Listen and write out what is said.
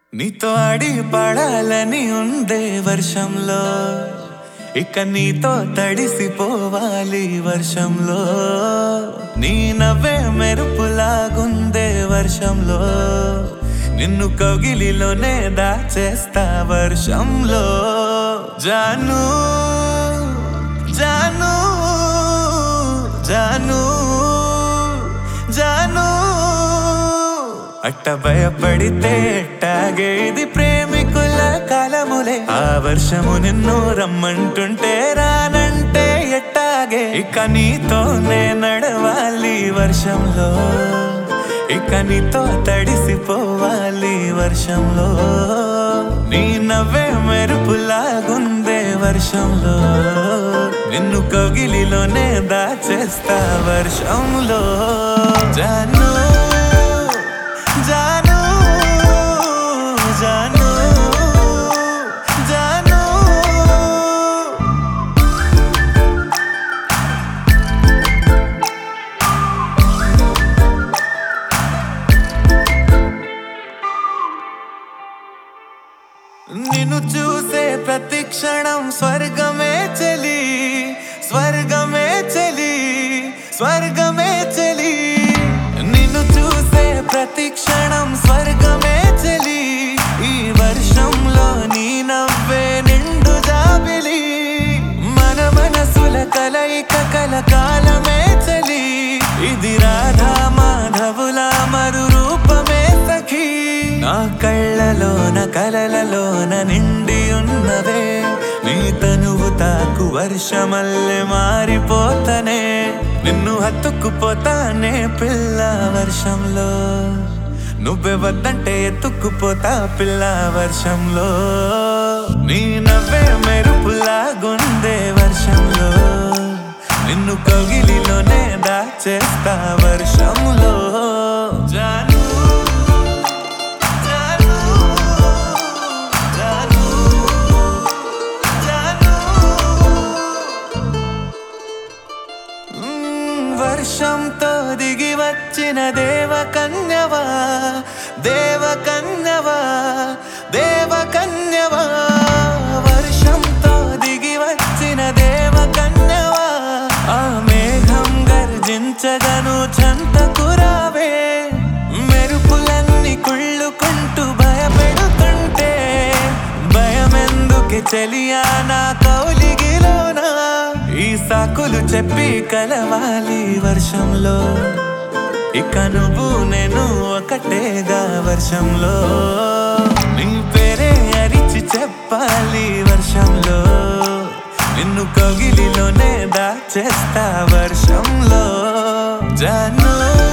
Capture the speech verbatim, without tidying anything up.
నీతో ఆడి పడాలని ఉండే వర్షంలో, ఇక నీతో తడిసిపోవాలి వర్షంలో. నీ నవ్వే మెరుపులాగుందే వర్షంలో, నిన్ను కౌగిలిలోనే దాచేస్తా వర్షంలో. జాను జాను జాను జాను అట్ట భయపడితే ఎట్టాగే ఇది ప్రేమికుల కాలములే. ఆ వర్షము నిన్ను రమ్మంటుంటే రానంటే ఎట్టాగే. ఇక నీతోనే నడవాలి వర్షంలో, ఇక నీతో తడిసిపోవాలి వర్షంలో. నీ నవ్వే మెరుపులాగుందే వర్షంలో, నిన్ను కౌగిలిలోనే దాచేస్తా వర్షంలో. జాను జాను జాను జాను నిన్ను చూసే ప్రతి క్షణం స్వర్గమే చలి, స్వర్గమే చలి, స్వర్గమే చలి. నిన్ను చూసే ప్రతి క్షణం స్వర్గమే చలి. ఈ వర్షంలో నీ నవ్వే నిండు జాబిలి. మన మనసుల కలయిక కలకాలమే చలి. ఇది రాధా మాధవుల మరు రూపమే సఖీ. నా కళ్ళలోన కలలలోన నిండి ఉన్నవే, నీ తనువు తాకు వర్షమల్లె మారిపోతనే. నిన్ను హత్తుకుపోతానే పిల్ల వర్షంలో, నువ్వే వద్దంటే ఎత్తుకుపోతా పిల్ల వర్షంలో. నీ నవ్వే మెరుపులాగుందే వర్షంలో, నిన్ను కౌగిలిలోనే దాచేస్తా వర్షంలో. జాను వర్షంతో దిగి వచ్చిన దేవకన్యవా, దేవకన్యవా, దేవకన్యవా. వర్షంతో దిగి వచ్చిన దేవకన్యవా. ఆ మేఘం గర్జించగను చెంతకురావే, మెరుపులన్నీ కుళ్ళుకుంటూ భయపెడుతుంటే భయమెందుకే చెలియా నా కౌలిగిలోనా. ఈ సాకులు చెప్పి కలవాలి వర్షంలో, ఇక నువ్వు నేను ఒకటేగా వర్షంలో. నీ పేరే అరిచి చెప్పాలి వర్షంలో, నిన్ను కౌగిలిలోనే దాచేస్తా వర్షంలో. జాను